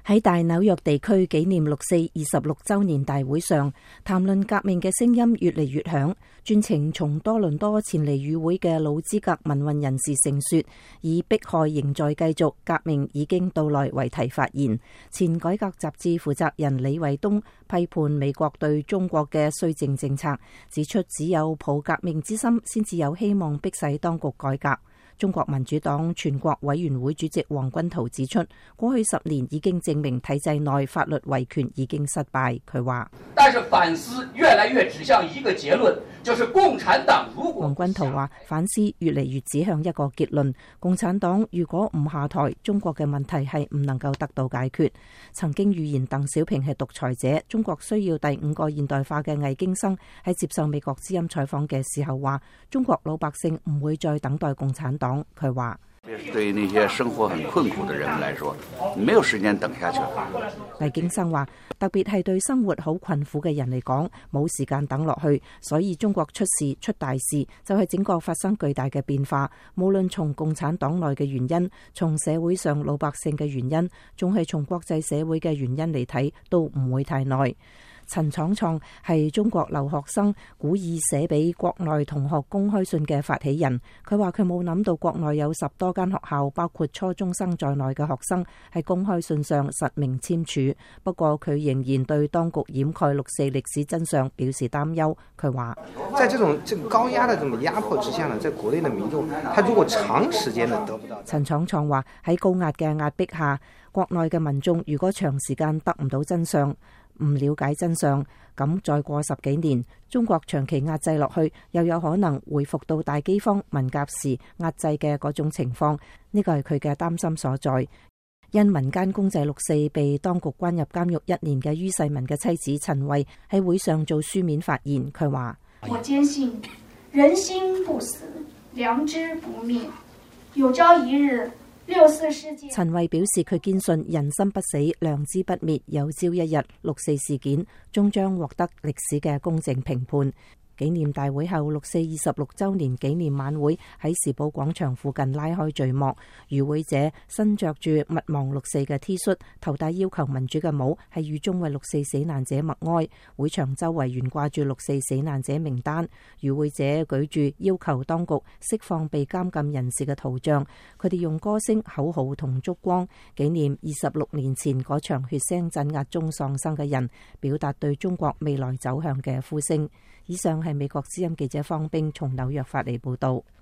喺大紐約地區紀念六四26週年大會上，談論革命嘅聲音越嚟越響。專程從多倫多前嚟與會嘅老資格民運人士盛說，以迫害仍在繼續，革命已經到來為題發言。前改革雜誌負責人李衛東批判美國對中國嘅綏靖政策，指出只有抱革命之心，先至有希望迫使當局改革。中國民主黨全國委員會主席黃軍濤指出，過去10年已經證明體制內法律維權已經失敗。佢話： 但是反思越來越指向一個結論，就是共產黨如果…… 黃軍濤話，反思越嚟越指向一個結論，共產黨如果唔下台，中國嘅問題係唔能夠得到解決。曾經預言鄧小平係獨裁者，中國需要第5個現代化嘅魏京生喺接受美國之音採訪嘅時候話，中國老百姓唔會再等待共產黨。佢話： 對那些生活很困苦的人來說，沒有時間等下去。 魏京生話，特別係對生活好困苦嘅人嚟講，冇時間等落去，所以中國出事出大事，就係整個發生巨大嘅變化。無論從共產黨內嘅原因，從社會上老百姓嘅原因，仲係從國際社會嘅原因嚟睇，都唔會太耐。陳闖創係中國留學生古意寫俾國內同學公開信嘅發起人。佢話佢冇諗到國內有10多間學校，包括初中生在內嘅學生喺公開信上實名簽署。不過佢仍然對當局掩蓋6四歷史真相表示擔憂。佢話： 在這個高壓的這麼壓迫之下呢，在國內的民眾，他如果長時間的得不到…… 陳闖創話喺高壓嘅壓迫下，國內嘅民眾如果長時間得唔到真相，唔了解真相，咁再過10幾年，中國長期壓制落去，又有可能回復到大饑荒、文革時壓制嘅嗰種情況。呢個係佢嘅擔心所在。因民間公祭6四被當局關入監獄1年嘅于世民嘅妻子陳慧喺會上做書面發言，佢話： 我堅信人心不死，良知不滅，有朝一日6四事件。 陳慧表示佢堅信人心不死，良知不滅，有朝一日6四事件終將獲得歷史嘅公正評判。紀念大會後，6四26週年紀念晚會喺時寶廣場附近拉開序幕。與會者身着住勿忘6四嘅 T 恤，頭戴要求民主嘅帽，係預衷為6四死難者默哀。會場周圍懸掛住6四死難者名單。與會者舉住要求當局釋放被監禁人士嘅圖像，佢哋用歌聲、口號同燭光紀念26年前嗰場血腥鎮壓中喪生嘅人，表達對中國未來走向嘅呼聲。以上係美國之音記者方冰從紐約發嚟報道。